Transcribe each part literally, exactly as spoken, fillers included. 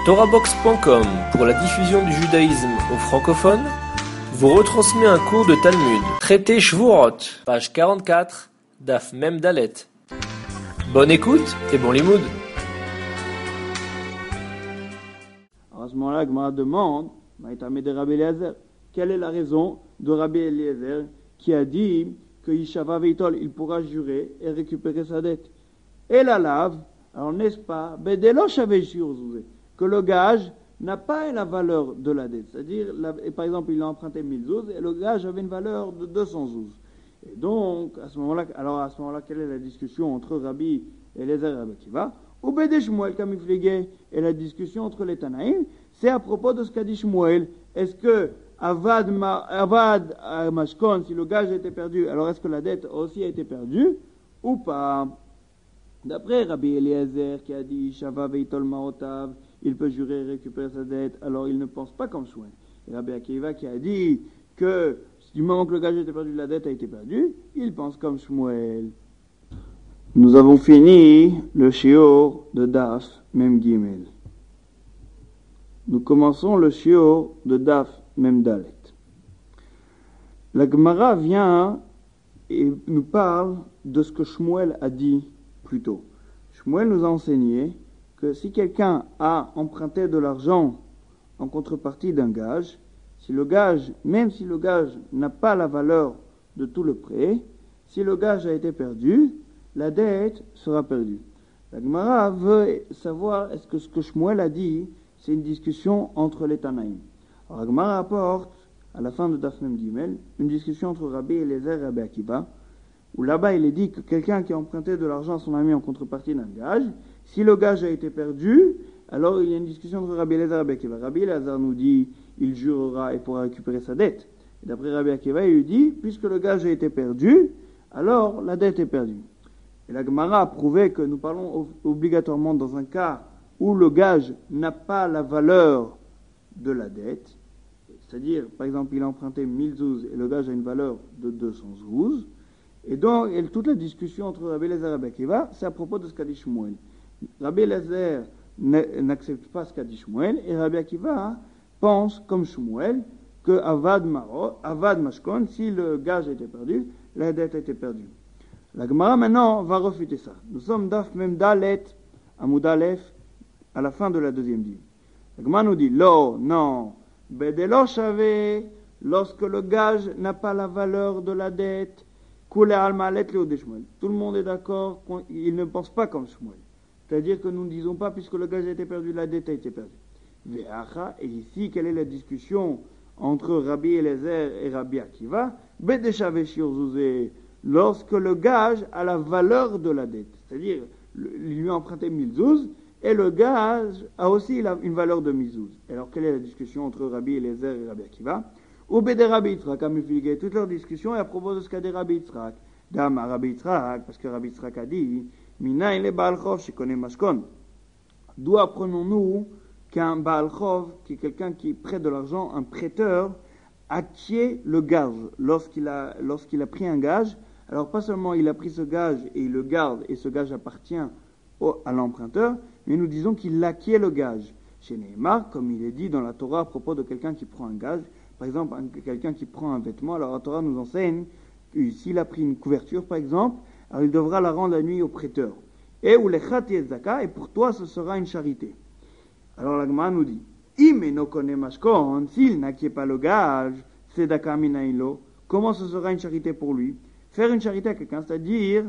Torahbox point com, pour la diffusion du judaïsme aux francophones, vous retransmet un cours de Talmud, traité Shvuot, page quarante-quatre, Daf Mem Dalet. Bonne écoute et bon limoud. Alors à ce moment-là, Gemara demande, quelle est la raison de Rabbi Eliezer qui a dit que Yishava Veitol, il pourra jurer et récupérer sa dette. Et la lave, alors n'est-ce pas, que le gage n'a pas la valeur de la dette. C'est-à-dire, la, et par exemple, il a emprunté mille zouz et le gage avait une valeur de deux cents zouz. Et donc, à ce moment-là, alors à ce moment-là, quelle est la discussion entre Rabbi Eliezer et Rabbi Akiva? Ou Bede Shmuel Kamiflege, et la discussion entre les Tanaïm, c'est à propos de ce qu'a dit Shmuel. Est-ce que Avad, ma, Avad Mashkon, si le gage a été perdu, alors est-ce que la dette aussi a été perdue ou pas? D'après Rabbi Eliezer qui a dit Shava Veitol Maotav, il peut jurer et récupérer sa dette, alors il ne pense pas comme Shmuel. Et Rabbi Akiva qui a dit que du moment que le gage a été perdu, la dette a été perdue, il pense comme Shmuel. Nous avons fini le shiur de Daf Mem Gimel. Nous commençons le shiur de Daf Mem Dalet. La Gemara vient et nous parle de ce que Shmuel a dit plus tôt. Shmuel nous a enseigné que si quelqu'un a emprunté de l'argent en contrepartie d'un gage, si le gage, même si le gage n'a pas la valeur de tout le prêt, si le gage a été perdu, la dette sera perdue. La Gemara veut savoir est-ce que ce que Shmuel a dit, c'est une discussion entre les Tanaïm. Alors la Gemara apporte, à la fin de Daf Mem Gimel, une discussion entre Rabbi Eliezer et Rabbi Akiva, où là-bas il est dit que quelqu'un qui a emprunté de l'argent à son ami en contrepartie d'un gage, si le gage a été perdu, alors il y a une discussion entre Rabbi Eliezer et Rabbi Akiva. Rabbi Eliezer nous dit, il jurera et pourra récupérer sa dette. Et d'après Rabbi Akiva, il lui dit, puisque le gage a été perdu, alors la dette est perdue. Et la Gemara a prouvé que nous parlons obligatoirement dans un cas où le gage n'a pas la valeur de la dette, c'est-à-dire, par exemple, il a emprunté mille zouz et le gage a une valeur de deux cents zouz, et donc et toute la discussion entre Rabbi Eliezer et Rabbi Akiva, c'est à propos de ce qu'a dit Shmuel. Rabbi Eliezer n'accepte pas ce qu'a dit Shmuel, et Rabbi Akiva pense, comme Shmuel, que Avad Maro, Avad Mashkon, si le gage a été perdu, la dette a été perdue. La Gemara maintenant va refuter ça. Nous sommes Daf Mem Dalet, Amud Aleph, à la fin de la deuxième ligne. La Gemara nous dit, Lo, non, Bedelo Shave, lorsque le gage n'a pas la valeur de la dette, Koule Alma Let Leo de Shmuel. Tout le monde est d'accord, il ne pense pas comme Shmuel. C'est-à-dire que nous ne disons pas, puisque le gage a été perdu, la dette a été perdue. Ve'acha, et ici, quelle est la discussion entre Rabbi Eliezer et Rabbi Akiva? Bede Shave Shiur Zuzeh, lorsque le gage a la valeur de la dette, c'est-à-dire il lui a emprunté mille zouz et le gage a aussi une valeur de mille zouz. Alors quelle est la discussion entre Rabbi Eliezer et Rabbi Akiva? Ou Bede Rabbi Yitzhak, toute leur discussion est à propos de ce qu'a dit Rabbi Yitzhak. Dama Rabbi Yitzhak, parce que Rabbi Yitzhak a dit Minayin le Baal Chov shekone mashkon. D'où apprenons-nous qu'un Baal Chov, qui est quelqu'un qui prête de l'argent, un prêteur, acquiert le gage lorsqu'il a, lorsqu'il a pris un gage. Alors pas seulement il a pris ce gage et il le garde et ce gage appartient au, à l'emprunteur, mais nous disons qu'il acquiert le gage. Chez Nehemar, comme il est dit dans la Torah à propos de quelqu'un qui prend un gage, par exemple un, quelqu'un qui prend un vêtement, alors la Torah nous enseigne que s'il a pris une couverture par exemple, alors il devra la rendre la nuit au prêteur. Et ou lechat yezaka, et pour toi ce sera une charité. Alors la Gemara nous dit, imeno kone mashkon, s'il n'acquiert pas le gage, tzedaka minailo, comment ce sera une charité pour lui? Faire une charité à quelqu'un, c'est-à-dire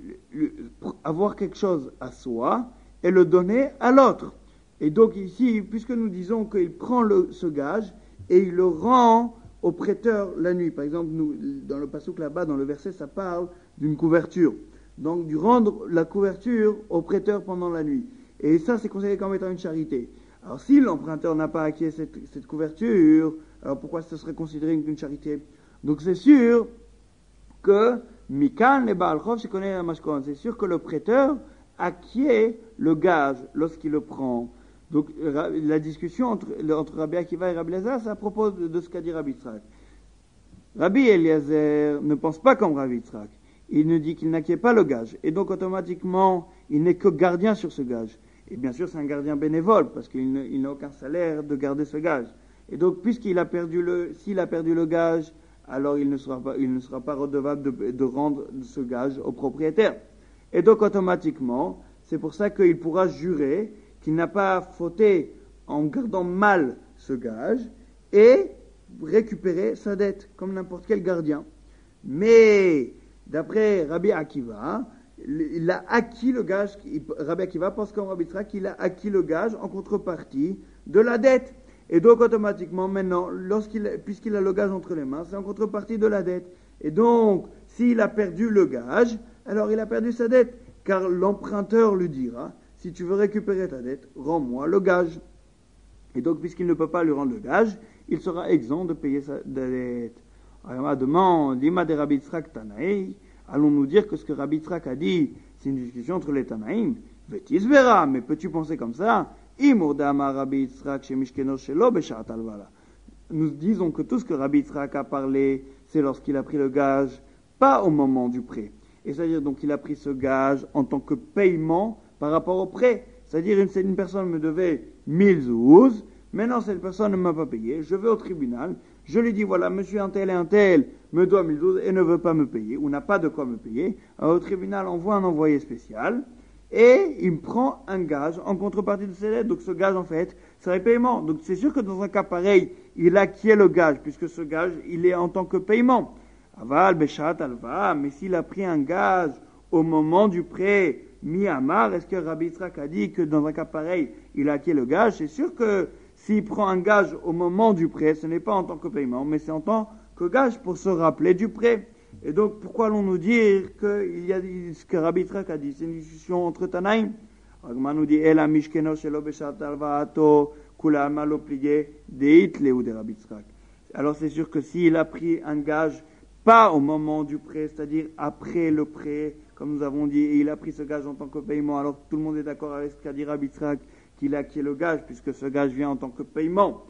avoir quelque chose à soi et le donner à l'autre. Et donc ici, puisque nous disons qu'il prend le, ce gage et il le rend au prêteur la nuit. Par exemple, nous, dans le passouk là-bas, dans le verset, ça parle d'une couverture. Donc, du rendre la couverture au prêteur pendant la nuit. Et ça, c'est considéré comme étant une charité. Alors, si l'emprunteur n'a pas acquis cette, cette couverture, alors pourquoi ce serait considéré une charité? Donc, c'est sûr que Mikan le Baal Chov shekone la mashkon, c'est sûr que le prêteur acquiert le gage lorsqu'il le prend. Donc la discussion entre, entre Rabbi Akiva et Rabbi Eliezer, c'est à propos de, de ce qu'a dit Rabbi Yitzhak. Rabbi Eliezer ne pense pas comme Rabbi Yitzhak. Il ne dit qu'il n'acquiert pas le gage. Et donc automatiquement, il n'est que gardien sur ce gage. Et bien sûr, c'est un gardien bénévole, parce qu'il ne, il n'a aucun salaire de garder ce gage. Et donc, puisqu'il a perdu le, s'il a perdu le gage, alors il ne sera pas, il ne sera pas redevable de, de rendre ce gage au propriétaire. Et donc, automatiquement, c'est pour ça qu'il pourra jurer qu'il n'a pas fauté en gardant mal ce gage et récupérer sa dette, comme n'importe quel gardien. Mais, d'après Rabbi Akiva, il a acquis le gage, Rabbi Akiva pense comme Rabbi Yitzhak qu'il a acquis le gage en contrepartie de la dette. Et donc, automatiquement, maintenant, lorsqu'il, puisqu'il a le gage entre les mains, c'est en contrepartie de la dette. Et donc, s'il a perdu le gage, alors il a perdu sa dette. Car l'emprunteur lui dira, si tu veux récupérer ta dette, rends-moi le gage. Et donc, puisqu'il ne peut pas lui rendre le gage, il sera exempt de payer sa dette. Alors, demande, Ima de Rabbi Yitzhak Tanaï, allons-nous dire que ce que Rabbi Yitzhak a dit, c'est une discussion entre les Tanaïm? Vetisvera, mais peux-tu penser comme ça? Nous disons que tout ce que Rabbi Yitzhak a parlé, c'est lorsqu'il a pris le gage, pas au moment du prêt. Et c'est-à-dire donc qu'il a pris ce gage en tant que paiement par rapport au prêt. C'est-à-dire une, une personne me devait mille zouz, maintenant cette personne ne m'a pas payé, je vais au tribunal, je lui dis voilà, monsieur un tel et un tel me doit mille zouz et ne veut pas me payer, ou n'a pas de quoi me payer. Alors au tribunal envoie un envoyé spécial, et il me prend un gage en contrepartie de ses dettes. Donc ce gage, en fait, serait paiement. Donc c'est sûr que dans un cas pareil, il acquiert le gage, puisque ce gage, il est en tant que paiement. Aval, Beshat, Alva, mais s'il a pris un gage au moment du prêt, mi-amar, est-ce que Rabbi Yitzhak a dit que dans un cas pareil, il a acquis le gage? C'est sûr que s'il prend un gage au moment du prêt, ce n'est pas en tant que paiement, mais c'est en tant que gage pour se rappeler du prêt. Et donc, pourquoi allons-nous dire qu'il y a ce que Rabbi Yitzhak a dit? C'est une discussion entre Tanaïm. Agma nous dit, Ela mishkeno shelo beshat alvaato, kula alma lo plié, deit leu de Rabbi Yitzhak. Alors, c'est sûr que s'il a pris un gage, pas au moment du prêt, c'est-à-dire après le prêt, comme nous avons dit, et il a pris ce gage en tant que paiement, alors tout le monde est d'accord avec ce qu'a dit Rabbi Yitzhak, qu'il a acquis le gage, puisque ce gage vient en tant que paiement.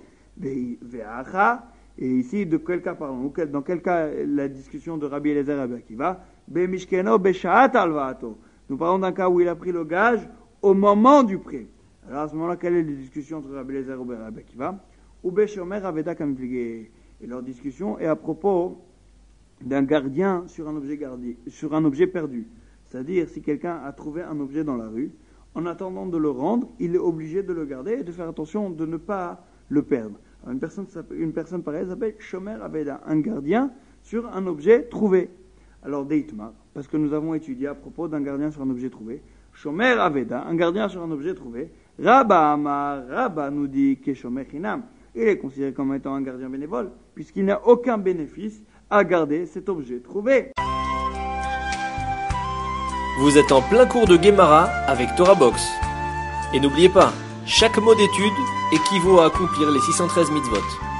Ve'acha, et ici, de quel cas parlons-nous? Dans quel cas la discussion de Rabbi Eliezer et Rabbi Akiva? Be-mishkeno be-sha'at alva'ato. Nous parlons d'un cas où il a pris le gage au moment du prêt. Alors à ce moment-là, quelle est la discussion entre Rabbi Eliezer et Rabbi Akiva? Ou be-shomer aveda kamifligé. Et leur discussion est à propos d'un gardien sur un objet gardé, sur un objet perdu. C'est-à-dire, si quelqu'un a trouvé un objet dans la rue, en attendant de le rendre, il est obligé de le garder et de faire attention de ne pas le perdre. Alors une personne, une personne pareille s'appelle Shomer Aveda, un gardien sur un objet trouvé. Alors Deitma, parce que nous avons étudié à propos d'un gardien sur un objet trouvé, Shomer Aveda, un gardien sur un objet trouvé, Rabba Amar, Rabba nous dit que Shomer Chinam, il est considéré comme étant un gardien bénévole, puisqu'il n'a aucun bénéfice à garder cet objet trouvé. Vous êtes en plein cours de Gemara avec Torah Box. Et n'oubliez pas, chaque mot d'étude équivaut à accomplir les six cent treize mitzvot.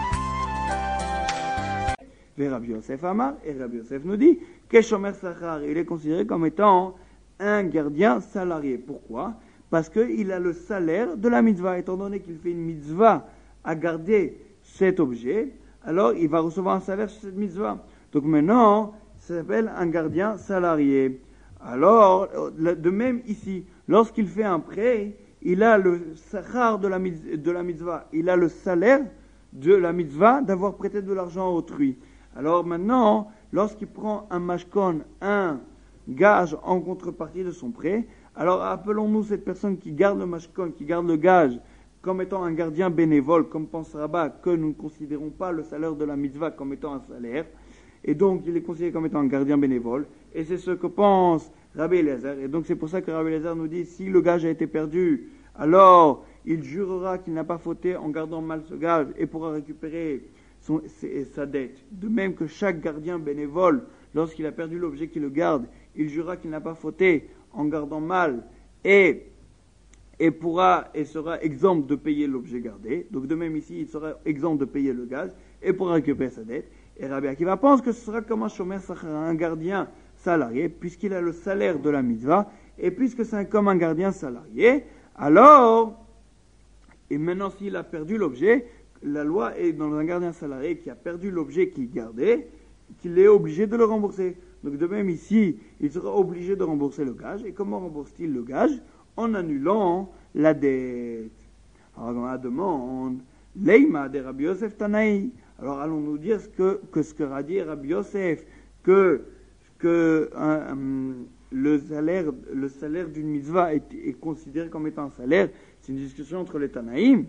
Et Rabbi Yosef Amar, et Rabbi Yosef nous dit que Shomer Sachar, il est considéré comme étant un gardien salarié. Pourquoi? Parce qu'il a le salaire de la mitzvah. Étant donné qu'il fait une mitzvah à garder cet objet, alors il va recevoir un salaire sur cette mitzvah. Donc maintenant, ça s'appelle un gardien salarié. Alors, de même ici, lorsqu'il fait un prêt, il a le sachar de la, de la mitzvah, il a le salaire de la mitzvah d'avoir prêté de l'argent à autrui. Alors maintenant, lorsqu'il prend un mashkon, un gage en contrepartie de son prêt, alors appelons-nous cette personne qui garde le mashkon, qui garde le gage, comme étant un gardien bénévole, comme pense Rabat, que nous ne considérons pas le salaire de la mitzvah comme étant un salaire, et donc il est considéré comme étant un gardien bénévole, et c'est ce que pense Rabbi Eliezer, et donc c'est pour ça que Rabbi Eliezer nous dit, si le gage a été perdu, alors il jurera qu'il n'a pas fauté en gardant mal ce gage, et pourra récupérer son, sa dette. De même que chaque gardien bénévole, lorsqu'il a perdu l'objet qu'il le garde, il jurera qu'il n'a pas fauté en gardant mal, et et pourra et sera exempt de payer l'objet gardé. Donc de même ici, il sera exempt de payer le gage et pourra récupérer sa dette. Et Rabbi Akiva pense que ce sera comme un shomer sachar, un gardien salarié, puisqu'il a le salaire de la mitzvah, et puisque c'est comme un gardien salarié, alors, et maintenant s'il a perdu l'objet, la loi est dans un gardien salarié qui a perdu l'objet qu'il gardait, qu'il est obligé de le rembourser. Donc de même ici, il sera obligé de rembourser le gage. Et comment rembourse-t-il le gage? En annulant la dette. Alors on demande, Leima de Rabbi Yosef Tanaï. Alors allons-nous dire ce que, que ce que a dit Rabbi Yosef, que, que euh, le salaire, le salaire d'une mitzvah est, est considéré comme étant un salaire. C'est une discussion entre les Tanaïm.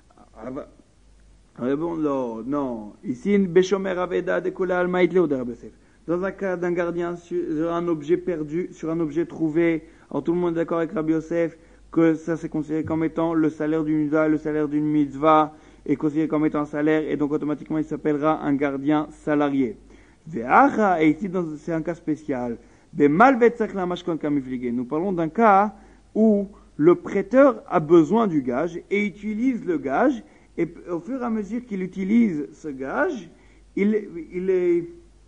Répondons, non. Ici, Beshomer Aveda de Kula Almaïtle ou de Rabbi Yosef. Dans un cas d'un gardien sur un objet perdu, sur un objet trouvé, alors tout le monde est d'accord avec Rabbi Yosef que ça c'est considéré comme étant le salaire d'une mitzvah, le salaire d'une mitzvah est considéré comme étant un salaire et donc automatiquement il s'appellera un gardien salarié. Ve'acha, et ici c'est un cas spécial. Nous parlons d'un cas où le prêteur a besoin du gage et utilise le gage et au fur et à mesure qu'il utilise ce gage, il, il, est,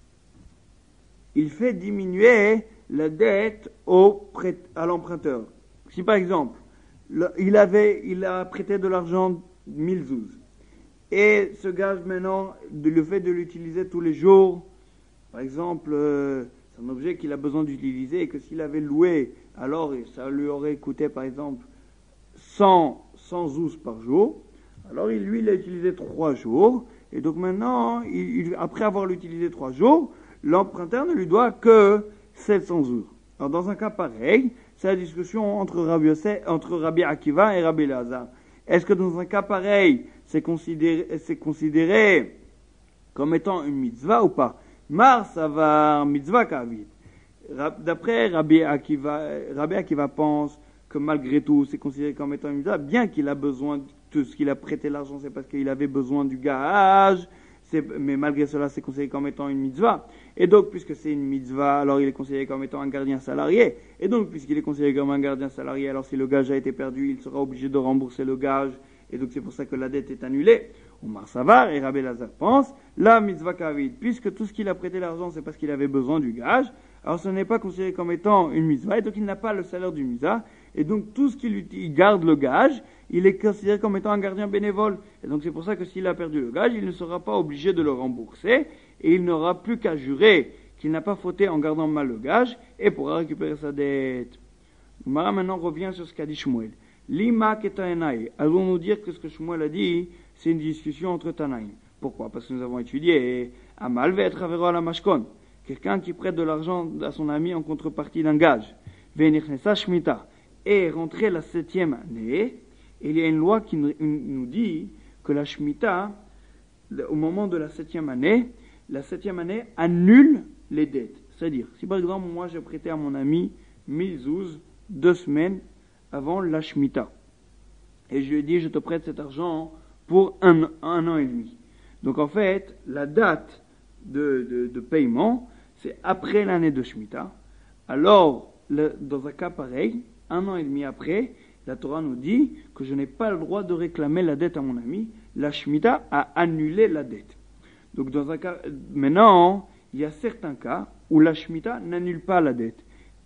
il fait diminuer la dette au prêt, à l'emprunteur. Si par exemple, le, il, avait, il a prêté de l'argent mille zouz, et ce gage maintenant, de, le fait de l'utiliser tous les jours, par exemple, euh, c'est un objet qu'il a besoin d'utiliser et que s'il avait loué, alors ça lui aurait coûté par exemple cent, cent zouz par jour, alors il, lui il a utilisé trois jours, et donc maintenant, il, il, après avoir l'utilisé trois jours, l'emprunteur ne lui doit que sept cents zouz. Alors dans un cas pareil, c'est la discussion entre Rabbi Yosef, entre Rabbi Akiva et Rabbi Elazar. Est-ce que dans un cas pareil, c'est considéré, c'est considéré comme étant une mitzvah ou pas? Mar savar mitzvah kavit. D'après Rabbi Akiva, Rabbi Akiva pense que malgré tout, c'est considéré comme étant une mitzvah, bien qu'il a besoin de tout ce qu'il a prêté l'argent, c'est parce qu'il avait besoin du gage. C'est, mais malgré cela, c'est considéré comme étant une mitzvah. Et donc, puisque c'est une mitzvah, alors il est considéré comme étant un gardien salarié. Et donc, puisqu'il est considéré comme un gardien salarié, alors si le gage a été perdu, il sera obligé de rembourser le gage. Et donc, c'est pour ça que la dette est annulée. Omar Savar et Rabbi Elazar pensent, la mitzvah kavid, puisque tout ce qu'il a prêté l'argent, c'est parce qu'il avait besoin du gage. Alors, ce n'est pas considéré comme étant une mitzvah. Et donc, il n'a pas le salaire du mitzvah. Et donc, tout ce qu'il il garde le gage, il est considéré comme étant un gardien bénévole. Et donc, c'est pour ça que s'il a perdu le gage, il ne sera pas obligé de le rembourser. Et il n'aura plus qu'à jurer qu'il n'a pas fauté en gardant mal le gage et pourra récupérer sa dette. Mara maintenant revient sur ce qu'a dit Shmuel. Lima ketanaï. Allons-nous dire que ce que Shmuel a dit, c'est une discussion entre Tanaïm. Pourquoi? Parce que nous avons étudié Amal ve'et chavero ala mashkon. Quelqu'un qui prête de l'argent à son ami en contrepartie d'un gage. Ve'nichnesa shmita. Et rentré la septième année, il y a une loi qui nous dit que la shmita, au moment de la septième année, la septième année annule les dettes. C'est-à-dire, si par exemple, moi j'ai prêté à mon ami mille zouz deux semaines avant la shmita, et je lui ai dit, je te prête cet argent pour un, un an et demi. Donc en fait, la date de, de, de paiement, c'est après l'année de shmita. Alors, le, dans un cas pareil, un an et demi après, la Torah nous dit que je n'ai pas le droit de réclamer la dette à mon ami. La shmita a annulé la dette. Donc dans un cas, maintenant, il y a certains cas où la shmita n'annule pas la dette.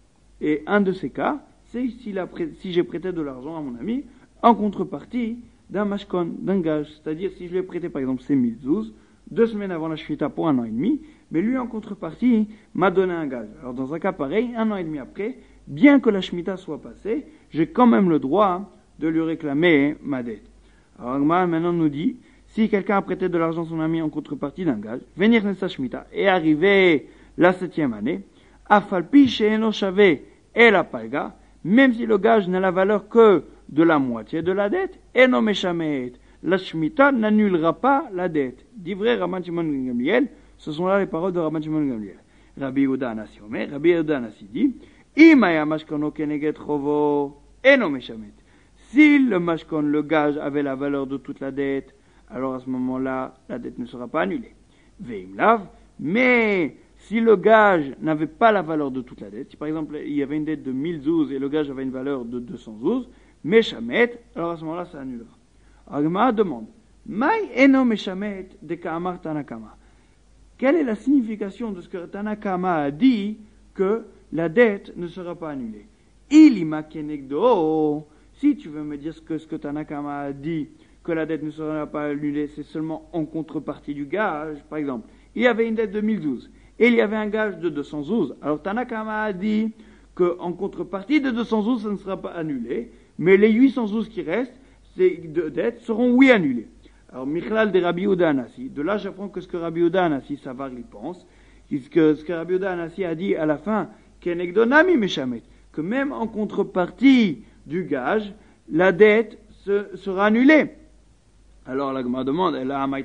Et un de ces cas, c'est si, la, si j'ai prêté de l'argent à mon ami en contrepartie d'un mashkon, d'un gage. C'est-à-dire si je lui ai prêté par exemple ses mille zouz, deux semaines avant la shmita pour un an et demi, mais lui en contrepartie m'a donné un gage. Alors dans un cas pareil, un an et demi après, bien que la shmita soit passée, j'ai quand même le droit de lui réclamer ma dette. Alors Agmar maintenant nous dit, si quelqu'un a prêté de l'argent à son ami en contrepartie d'un gage, venir nessa shmita, et arrivé la septième année, afalpi she'eno shave et la palga, même si le gage n'a la valeur que de la moitié de la dette, eno meshamet, la shmita n'annulera pas la dette. Dit vrai Rabban Shimon ben Gamliel, ce sont là les paroles de Rabban Shimon ben Gamliel. Rabbi Yehuda Anasi Omer, Rabbi Yehuda Anasi dit, Imaya mashkono keneget chovo, eno meshamet. Si le mashkon, le gage, avait la valeur de toute la dette, alors à ce moment-là, la dette ne sera pas annulée. Veim lav, mais si le gage n'avait pas la valeur de toute la dette, si par exemple il y avait une dette de mille zouz et le gage avait une valeur de deux cents zouz, meshamet, alors à ce moment-là ça annulera. Agma demande, Mai eno meshamet de ka'amar Tanakama. Quelle est la signification de ce que Tanakama a dit que la dette ne sera pas annulée? Ilima kenegdo. Si tu veux me dire ce que, ce que Tanakama a dit, que la dette ne sera pas annulée, c'est seulement en contrepartie du gage. Par exemple, il y avait une dette de mille zouz et il y avait un gage de deux cents zouz. Alors Tanakama a dit qu'en contrepartie de deux cents zouz, ça ne sera pas annulé. mais les huit cent douze qui restent, ces de dettes, seront oui annulées. Alors, Michlal de Rabbi Yehuda Anassi, de là j'apprends que ce que Rabbi Yehuda Anassi, Savar, il pense, que ce que Rabbi Yehuda Anassi a dit à la fin, Kenegdonami Meshamet, que même en contrepartie du gage, la dette se, sera annulée. Alors la Gemara demande,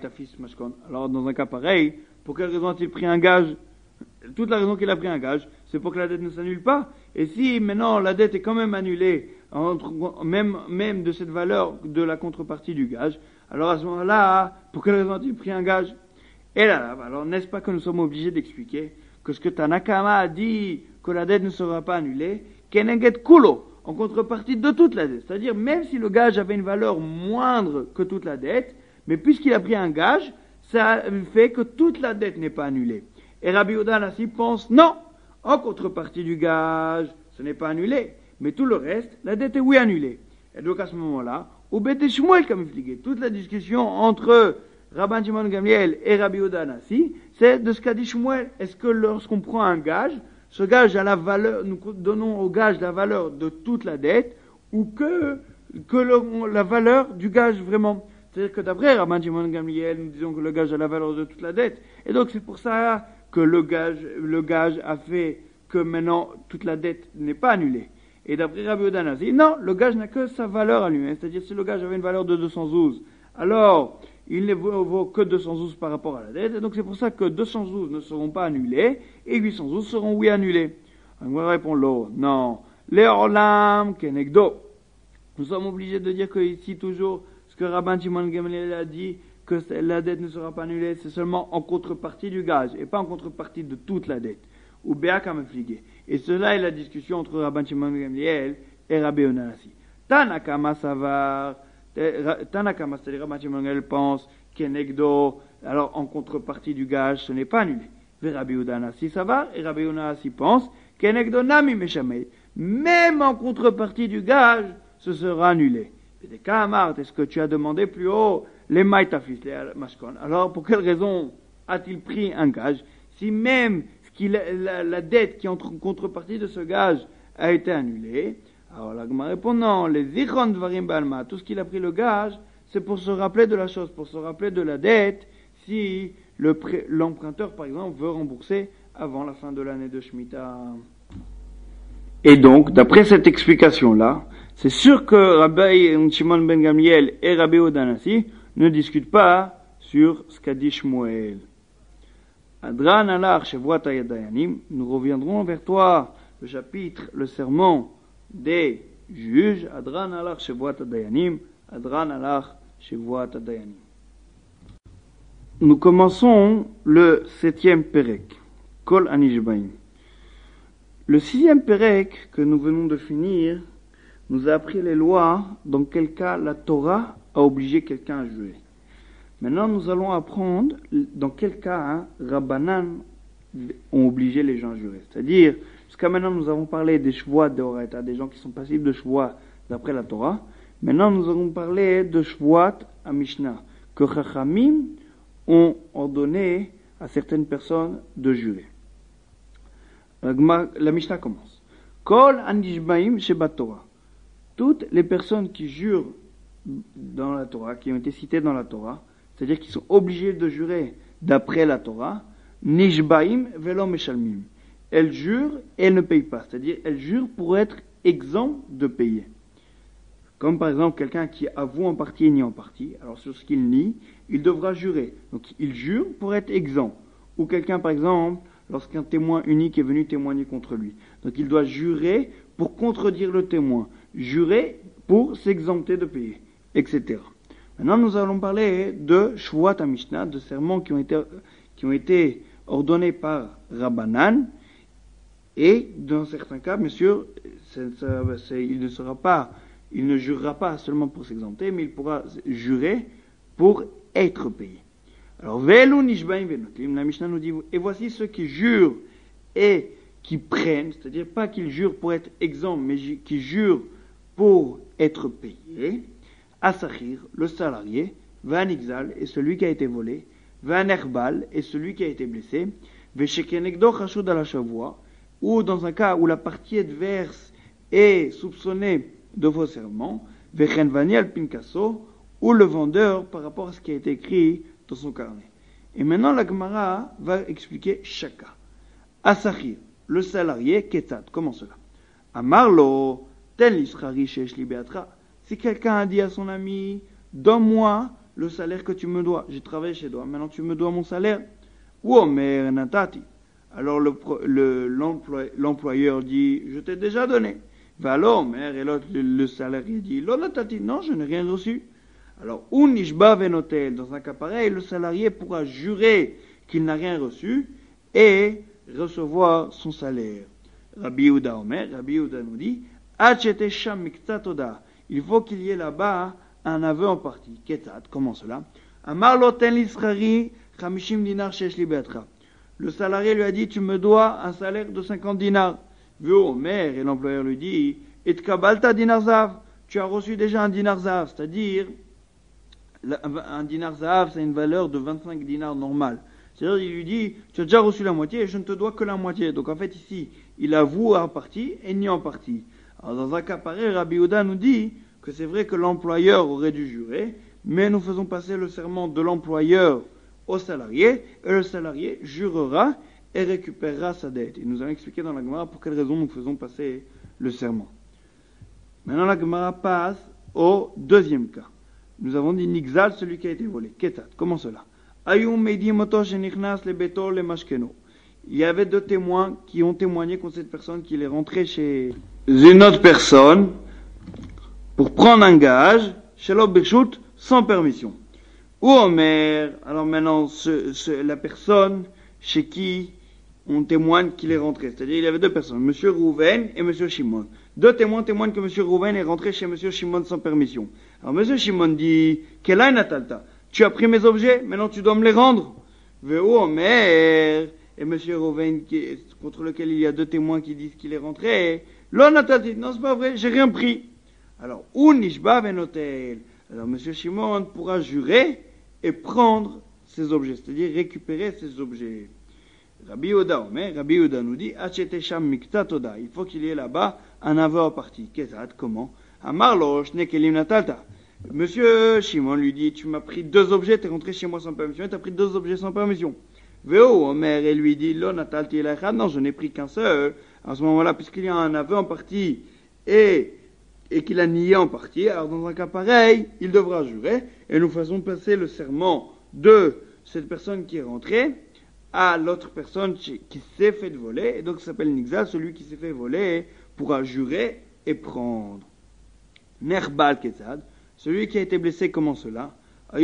alors dans un cas pareil, pour quelle raison a-t-il pris un gage? Toute la raison qu'il a pris un gage, c'est pour que la dette ne s'annule pas. Et si maintenant la dette est quand même annulée, entre, même, même de cette valeur de la contrepartie du gage, alors à ce moment-là, pour quelle raison a-t-il pris un gage? Et là, là, alors n'est-ce pas que nous sommes obligés d'expliquer que ce que Tanakama a dit, que la dette ne sera pas annulée, Keneget Kulo, en contrepartie de toute la dette. C'est-à-dire, même si le gage avait une valeur moindre que toute la dette, mais puisqu'il a pris un gage, ça fait que toute la dette n'est pas annulée. Et Rabbi Yehuda Anassi pense, non, en contrepartie du gage, ce n'est pas annulé, mais tout le reste, la dette est oui annulée. Et donc à ce moment-là, au Beth Shmuel, comme expliqué, toute la discussion entre Rabban Shimon Gamliel et Rabbi Yehuda Anassi, c'est de ce qu'a dit Shmuel. Est-ce que lorsqu'on prend un gage, ce gage a la valeur, nous donnons au gage la valeur de toute la dette, ou que, que le, la valeur du gage vraiment? C'est-à-dire que d'après Rabban Shimon Gamliel, nous disons que le gage a la valeur de toute la dette. Et donc c'est pour ça que le gage, le gage a fait que maintenant toute la dette n'est pas annulée. Et d'après Rabbi Yehuda Anassi, non, le gage n'a que sa valeur à lui-même. C'est-à-dire si le gage avait une valeur de deux cent douze, alors il ne vaut, vaut que deux cent douze par rapport à la dette. Et donc c'est pour ça que deux cent douze ne seront pas annulés et huit cent douze seront oui annulés. On va répondre l'eau. Non. Léorlam kenegdo. Nous sommes obligés de dire que ici toujours ce que Rabban Shimon Gamliel a dit, que la dette ne sera pas annulée, c'est seulement en contrepartie du gage et pas en contrepartie de toute la dette. Ou Béakam fligé. Et cela est la discussion entre Rabban Shimon Gamliel et Rabbi Yehuda Anassi. Tanakama Savar, Tanakama, c'est-à-dire Rabban Shimon Gamliel pense qu'Enegdo, alors en contrepartie du gage, ce n'est pas annulé. Mais Rabbi Yehuda Anassi Savar et Rabbi Yehuda Anassi pense qu'Enegdo Nami Meshamei, même en contrepartie du gage, ce sera annulé. Et Kahamart, est-ce que tu as demandé plus haut les maïtafis, les mashkon? Alors pour quelle raison a-t-il pris un gage si même ce qu'il, la, la dette qui est en contrepartie de ce gage a été annulée? Alors la Gemara répond non, les zichron dvarim balma, tout ce qu'il a pris le gage, c'est pour se rappeler de la chose, pour se rappeler de la dette, si le pré, l'emprunteur par exemple veut rembourser avant la fin de l'année de Shemitah. Et donc, d'après cette explication-là, c'est sûr que Rabbi Shimon ben Gamliel et Rabbi Yehuda Anassi ne discutent pas sur ce qu'a dit Shmuel. Adran alach shevuat hayadayanim, nous reviendrons vers toi, le chapitre, le serment des juges. Adran alach shevuat hadayanim, Adran alach shevuat hadayanim. Nous commençons le septième perek, Kol Anishbaim. Le sixième perek que nous venons de finir nous a appris les lois dans quel cas la Torah a obligé quelqu'un à jurer. Maintenant, nous allons apprendre dans quel cas hein, Rabbanan ont obligé les gens à jurer. C'est-à-dire, jusqu'à maintenant, nous avons parlé des shvuat de Horaïta, des gens qui sont passibles de shvuat d'après la Torah. Maintenant, nous allons parler de shvuat à Mishnah, que Chachamim ont ordonné à certaines personnes de jurer. La Mishnah commence. Kol anishbaim sheba Torah. Toutes les personnes qui jurent dans la Torah, qui ont été citées dans la Torah, c'est-à-dire qui sont obligées de jurer d'après la Torah, nishbaim velo meshalmim. Elles jurent et elles ne payent pas. C'est-à-dire, elles jurent pour être exemptes de payer. Comme par exemple quelqu'un qui avoue en partie et nie en partie. Alors sur ce qu'il nie, il devra jurer. Donc il jure pour être exempt. Ou quelqu'un par exemple, lorsqu'un témoin unique est venu témoigner contre lui. Donc il doit jurer pour contredire le témoin. Jurer pour s'exempter de payer, et cetera. Maintenant nous allons parler de Shvuat HaMishnah, de serments qui ont été, qui ont été ordonnés par Rabbanan. Et dans certains cas, bien sûr, c'est, c'est, il ne sera pas, il ne jurera pas seulement pour s'exempter, mais il pourra jurer pour être payé. Alors, Velu Nishbaim Venotim, la Mishnah nous dit, et voici ceux qui jurent et qui prennent, c'est-à-dire pas qu'ils jurent pour être exempts, mais qui jurent pour être payés. Asachir, le salarié, Vanixal, et celui qui a été volé, Vanerbal, et celui qui a été blessé, Veshekenekdo Chashud ala Shavua, ou dans un cas où la partie adverse est soupçonnée de faux serments, vechen vani al pinkaso, ou le vendeur par rapport à ce qui a été écrit dans son carnet. Et maintenant la Gemara va expliquer chaka. Asachir, le salarié, ketat, comment cela? Amarlo, tel l'israri shesh li beatra. Si quelqu'un a dit à son ami, donne-moi le salaire que tu me dois, j'ai travaillé chez toi, maintenant tu me dois mon salaire. Ou omer natati. Alors le, le, l'employeur, l'employeur dit, je t'ai déjà donné. Va alors, mère, et l'autre, le, le salarié dit, lo natati, non, je n'ai rien reçu. Alors, ou nishba venotel, dans un cas pareil, le salarié pourra jurer qu'il n'a rien reçu et recevoir son salaire. Rabbi Yehuda Omer, Rabbi Yehuda nous dit, achete sham miktatoda. Il faut qu'il y ait là-bas un aveu en partie. Ketat, comment cela? Amar loten l'israri chamishim dinar shesh li beatra. Le salarié lui a dit, tu me dois un salaire de cinquante dinars. Vu Omer, et l'employeur lui dit, et kabalta dinar zav. Tu as reçu déjà un dinar zav, c'est-à-dire, un dinar zav, c'est une valeur de vingt-cinq dinars normal. C'est-à-dire, il lui dit, tu as déjà reçu la moitié et je ne te dois que la moitié. Donc en fait, ici, il avoue en partie et nie en partie. Alors dans un cas pareil, Rabbi Yehuda nous dit que c'est vrai que l'employeur aurait dû jurer, mais nous faisons passer le serment de l'employeur au salarié, et le salarié jurera et récupérera sa dette. Et nous allons expliquer dans la Gemara pour quelle raison nous faisons passer le serment. Maintenant, la Gemara passe au deuxième cas. Nous avons dit Nixal, celui qui a été volé. Ketat, comment cela? Ayum meidi moto shenichnas le beto le mashkeno. Il y avait deux témoins qui ont témoigné contre cette personne qu'il est rentré chez une autre personne pour prendre un gage chez l'Obirchut sans permission. Ou Omer, alors maintenant ce, ce, la personne chez qui on témoigne qu'il est rentré, c'est-à-dire il y avait deux personnes, Monsieur Rouven et Monsieur Shimon. Deux témoins témoignent que Monsieur Rouven est rentré chez Monsieur Shimon sans permission. Alors Monsieur Shimon dit, Kelaï Natalta, tu as pris mes objets, maintenant tu dois me les rendre. Veu Omer, et Monsieur Rouven, contre lequel il y a deux témoins qui disent qu'il est rentré, Lo Natalti, non c'est pas vrai, j'ai rien pris. Alors, ou Nishba Venotel, alors Monsieur Shimon pourra jurer et prendre ses objets, c'est-à-dire récupérer ses objets. Rabbi Yehuda Omer, Rabbi Yehuda nous dit, Achete sham miktatoda, il faut qu'il y ait là-bas un aveu en partie. Kesat, comment? Amarlo, shnekelim natalta. Monsieur Shimon lui dit, tu m'as pris deux objets, tu es rentré chez moi sans permission, et tu as pris deux objets sans permission. Veo Omer, et lui dit, lo natalti elachad, non, je n'ai pris qu'un seul. À ce moment-là, puisqu'il y a un aveu en partie, et, et qu'il a nié en partie, alors dans un cas pareil, il devra jurer, et nous faisons passer le serment de cette personne qui est rentrée, à l'autre personne qui s'est fait voler, et donc ça s'appelle Nixal, celui qui s'est fait voler pourra jurer et prendre. Nerbal Ketzad, celui qui a été blessé, comment cela? Il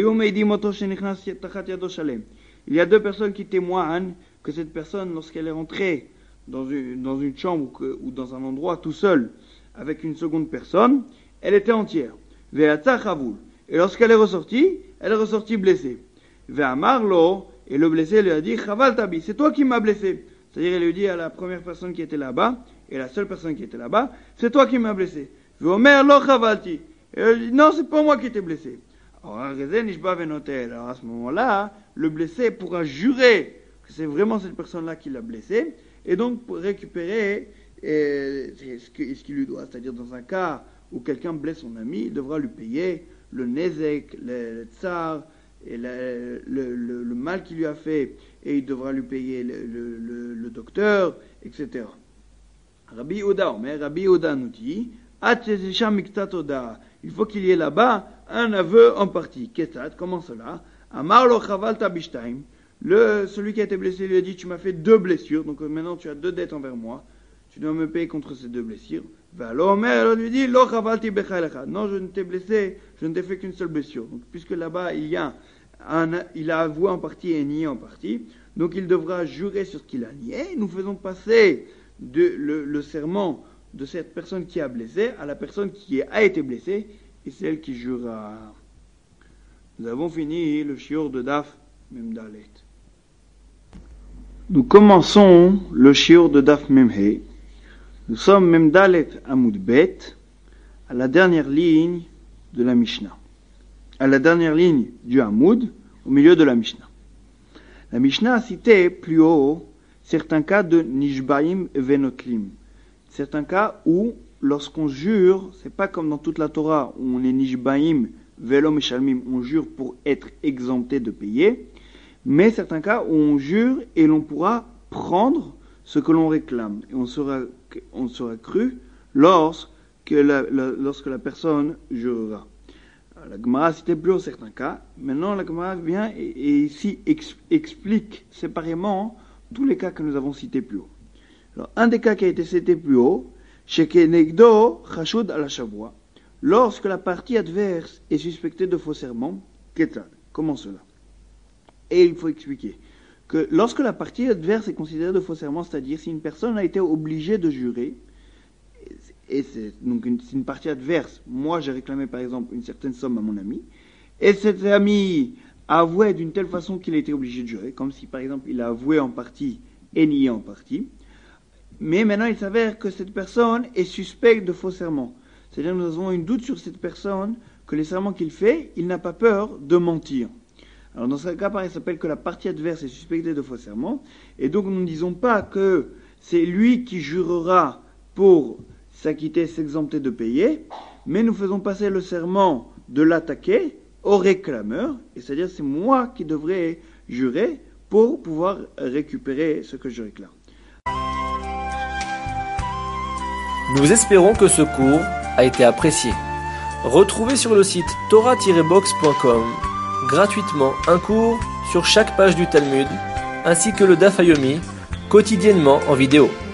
y a deux personnes qui témoignent que cette personne, lorsqu'elle est rentrée dans une, dans une chambre ou, que, ou dans un endroit tout seul, avec une seconde personne, elle était entière. Et lorsqu'elle est ressortie, elle est ressortie blessée. Et le blessé lui a dit, Chaval Tabi, c'est toi qui m'as blessé. C'est-à-dire, il lui dit à la première personne qui était là-bas, et la seule personne qui était là-bas, c'est toi qui m'as blessé. Omer lo Chavalti. Et elle dit, non, c'est pas moi qui t'ai blessé. Alors, à ce moment-là, le blessé pourra jurer que c'est vraiment cette personne-là qui l'a blessé, et donc pour récupérer euh, ce qu'il ce lui doit. C'est-à-dire, dans un cas où quelqu'un blesse son ami, il devra lui payer le nezek, le, le tsar, et le, le, le, le mal qu'il lui a fait, et il devra lui payer le, le, le, le docteur, et cetera. Rabbi Yehuda, mais Rabbi Yehuda nous dit, il faut qu'il y ait là-bas un aveu en partie. Ketat, comment cela? Amar lo chavalta bishtaim, le celui qui a été blessé lui a dit, tu m'as fait deux blessures, donc maintenant tu as deux dettes envers moi, tu dois me payer contre ces deux blessures. Va l'omer lui dit, lo chavalti bechalecha, non, je ne t'ai blessé, je ne t'ai fait qu'une seule blessure. Donc puisque là-bas il y a un, il a avoué en partie et nié en partie, donc il devra jurer sur ce qu'il a nié. Nous faisons passer de, le, le serment de cette personne qui a blessé à la personne qui a été blessée, et celle qui jurera. Nous avons fini le shiur de Daf Memdalet. Nous commençons le shiur de Daf Memhe. Nous sommes Memdalet Amud Bet, à la dernière ligne de la Mishnah. À la dernière ligne du Amud, au milieu de la Mishnah. La Mishnah a cité plus haut certains cas de Nishbaim Venotlim. Certains cas où lorsqu'on jure, c'est pas comme dans toute la Torah où on est nishbaim, velo meshalmim, on jure pour être exempté de payer, mais certains cas où on jure et l'on pourra prendre ce que l'on réclame. Et on sera, on sera cru lorsque la, la, lorsque la personne jurera. La Gemara citait plus haut certains cas. Maintenant, la Gemara vient et, et ici ex, explique séparément tous les cas que nous avons cités plus haut. Alors, un des cas qui a été cité plus haut, chez Kenegdo Chashud al Shavua, lorsque la partie adverse est suspectée de faux serment, Ketal. Comment cela? Et il faut expliquer que lorsque la partie adverse est considérée de faux serment, c'est-à-dire si une personne a été obligée de jurer, et c'est donc une, c'est une partie adverse. Moi, j'ai réclamé par exemple une certaine somme à mon ami, et cet ami a avoué d'une telle façon qu'il a été obligé de jurer, comme si par exemple il a avoué en partie et nié en partie. Mais maintenant, il s'avère que cette personne est suspecte de faux serment. C'est-à-dire que nous avons une doute sur cette personne que les serments qu'il fait, il n'a pas peur de mentir. Alors dans ce cas, pareil, ça s'appelle que la partie adverse est suspectée de faux serment, et donc nous ne disons pas que c'est lui qui jurera pour s'acquitter, s'exempter de payer, mais nous faisons passer le serment de l'attaqué au réclameur, et c'est-à-dire c'est moi qui devrais jurer pour pouvoir récupérer ce que je réclame. Nous espérons que ce cours a été apprécié. Retrouvez sur le site torah tiret box point com gratuitement un cours sur chaque page du Talmud, ainsi que le Daf Yomi, quotidiennement en vidéo.